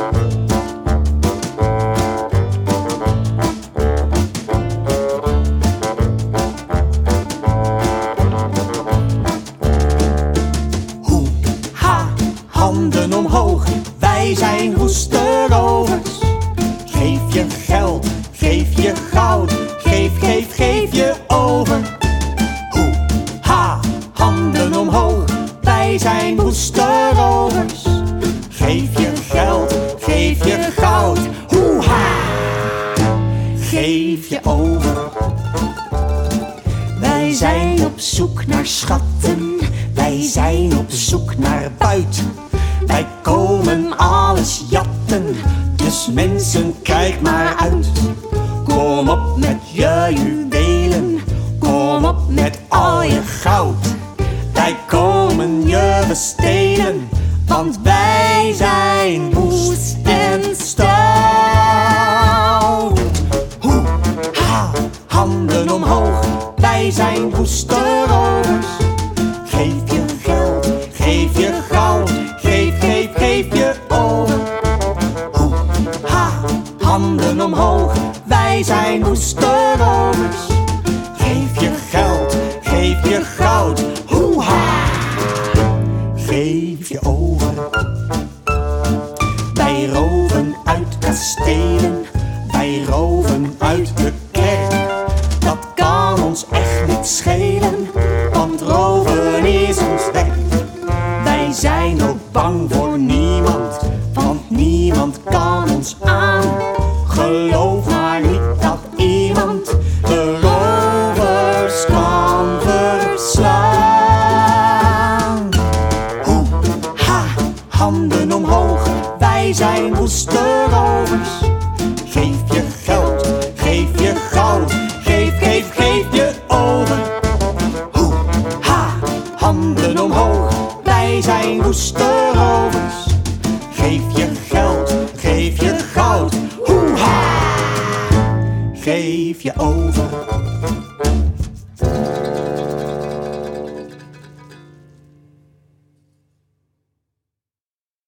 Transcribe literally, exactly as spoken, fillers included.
Hoe, ha, handen omhoog, wij zijn woesterovers. Geef je geld, geef je goud, geef, geef, geef je over. Hoe, ha, handen omhoog, wij zijn woesterovers. Geef je geld, geef je goud, hoe, ha, geef je over. Wij zijn op zoek naar schatten, wij zijn op zoek naar buit. Wij komen alles jatten, dus mensen kijk maar uit. Kom op met je juwelen, kom op met al je goud. Wij komen je bestelen, want wij zijn woest en stout. Hoe, ha, handen omhoog, wij zijn woesterovers. Geef je geld, geef je goud, geef, geef, geef je over. Hoe, ha, handen omhoog, wij zijn woesterovers. Geef je geld, geef je goud, hoe, ha, geef je over. Wij roven uit kastelen, wij roven uit de kerk. Dat kan ons echt niet schelen, want roven is ons werk. Wij zijn ook bang voor niemand, want niemand kan ons aan. Geloof maar niet dat iemand de rovers kan verslaan. Hoe, ha, handen omhoog, wij zijn woesterovers. Geef je geld, geef je goud, geef, geef, geef je over. Hoe, ha, handen omhoog, wij zijn woesterovers. Geef je geld, geef je goud, hoe, ha, geef je over.